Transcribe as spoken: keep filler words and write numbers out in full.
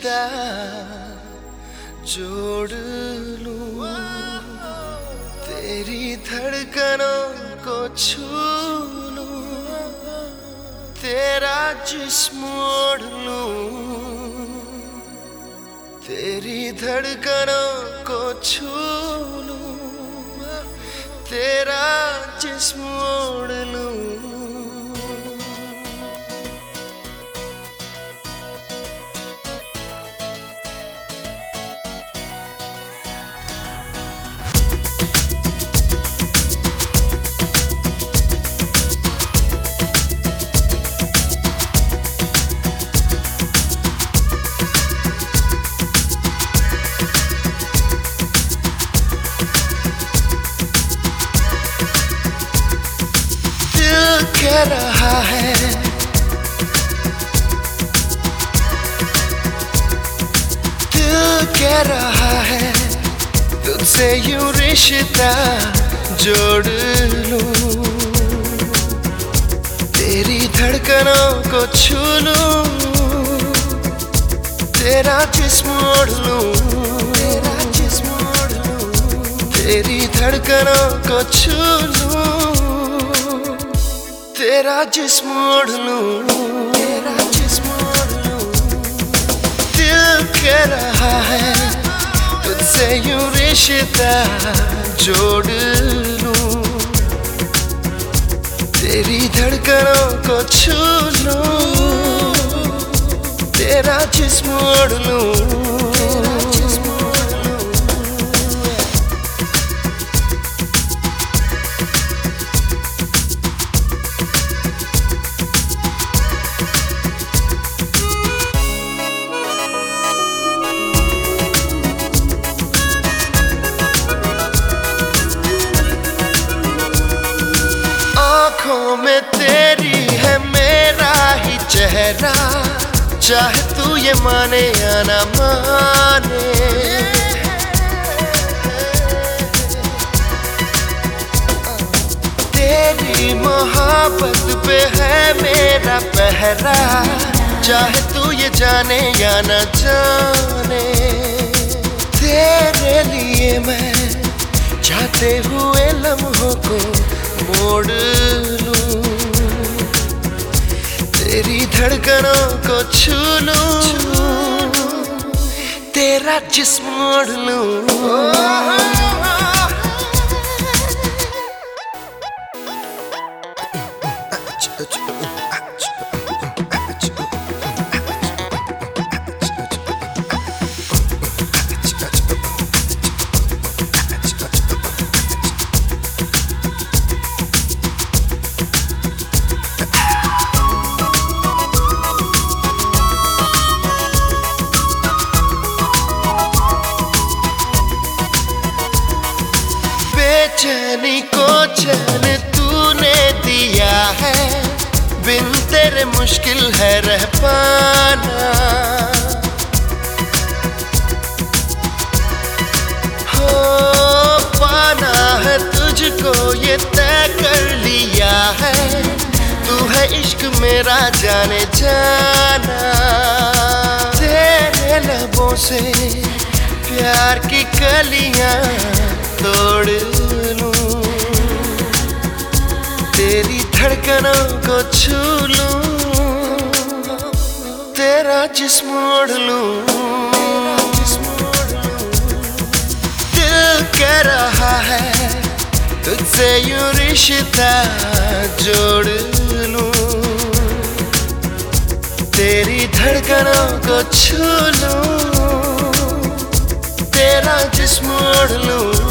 रिश्ता जोड़ लूं, तेरी धड़कनों को छू लूं, तेरा जिस्म ओढ़ लूं, तेरी धड़कनों को छू लूं, तेरा जिस्म ओढ़ लूं। कह रहा है दिल कह रहा है तुझसे यूं रिश्ता जोड़ लूं, तेरी धड़कनों को छू लूं, तेरा जिस्म ओढ़ लूं, तेरा जिस्म ओढ़ लूं, तेरी धड़कनों को छू लूं, तेरा जिस्म ओढ़ लूं, तेरा जिस्म ओढ़ लूं। दिल कह रहा है तुझसे यूं रिश्ता जोड़ लूं, तेरी धड़कनों को छू लूं, तेरा जिस्म ओढ़ लूं, तेरा जिस्म ओढ़ लूं। आँखों में तेरी है मेरा ही चेहरा, चाहे तू ये माने या ना माने, तेरी मोहब्बत पे है मेरा पहरा, चाहे तू ये जाने या ना जाने, तेरे लिए मैं चाहते हुए लम्हों को मोड़ लूं, तेरी धड़कनों को छू लूं, तेरा जिस्म ओढ़ लूं। बेचैनी को चैन तूने दिया है, बिन तेरे मुश्किल है रह पाना, हो पाना है तुझको ये तय कर लिया है, तू है इश्क मेरा जाने जाना, तेरे लबों से प्यार की कलियां तोड़ लूं, तेरी धड़कनों को छू लूं, तेरा जिस्म ओढ़ लूं, दिल कह रहा है तुझसे यूं रिश्ता जोड़ लूं, तेरी धड़कनों को छू लूं, तेरा जिस्म ओढ़ लूं।